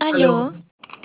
Aló. Aló.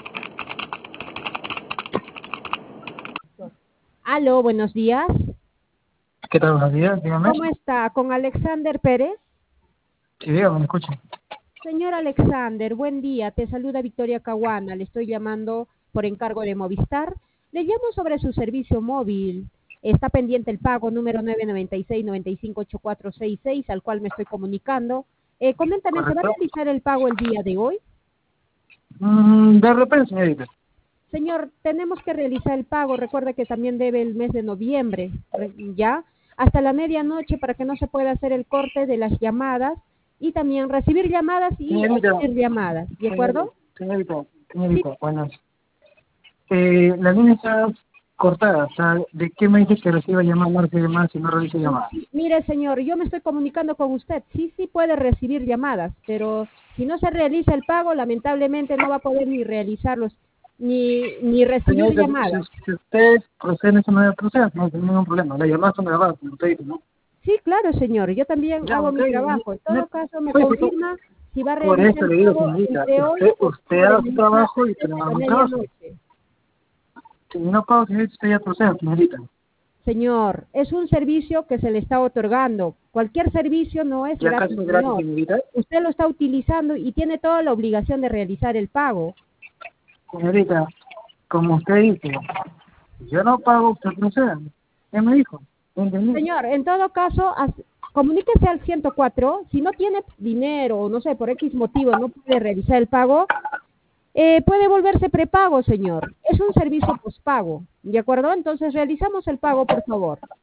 Aló, buenos días. ¿Qué tal? Buenos días, dígame. ¿Cómo está? ¿Con Alexander Pérez? Sí, dígame, me escucho. Señor Alexander, buen día. Te saluda Victoria Caguana. Le estoy llamando por encargo de Movistar. Le llamo sobre su servicio móvil. Está pendiente el pago número 996-958466 al cual me estoy comunicando. Coméntame, ¿se va a ¿Correcto? realizar el pago el día de hoy? De repente, señorita. Señor, tenemos que realizar el pago. Recuerda que también debe el mes de noviembre, ¿ya? Hasta la medianoche para que no se pueda hacer el corte de las llamadas y también recibir llamadas y Señorita, emitir llamadas, ¿de acuerdo? señorita, Sí, buenas. La línea está cortada, o sea, ¿de qué me dice que reciba llamadas, no recibe llamadas si no realiza llamadas? mire, señor, yo me estoy comunicando con usted. Sí, sí puede recibir llamadas, pero si no se realiza el pago, lamentablemente no va a poder ni realizarlos, ni recibir Señorita, llamadas. si usted procede de esa manera, proceda, no hay ningún problema. Las llamadas son grabadas, como usted dice, ¿no? Sí, claro, señor. Yo también Ya, hago ok. mi trabajo. En todo caso, me Oye, pues, confirma si va a por realizar eso el le digo, pago señorita, entre hoy o usted luego de haga su mañana trabajo y antes de termina la mi trabajo. medianoche. Si no pago, señorita, usted ya proceda, señorita. Señor, es un servicio que se le está otorgando. Cualquier servicio no es ¿Y acaso gratis, es gratis, señor. señorita? Usted lo está utilizando y tiene toda la obligación de realizar el pago. Señorita, como usted dice, si yo no pago, usted proceda. ¿Qué me dijo? ¿Entendí? Señor, en todo caso, comuníquese al 104. Si no tiene dinero o no sé, por X motivo no puede realizar el pago, puede volverse prepago, señor. Es un servicio pospago, ¿de acuerdo? Entonces realizamos el pago, por favor.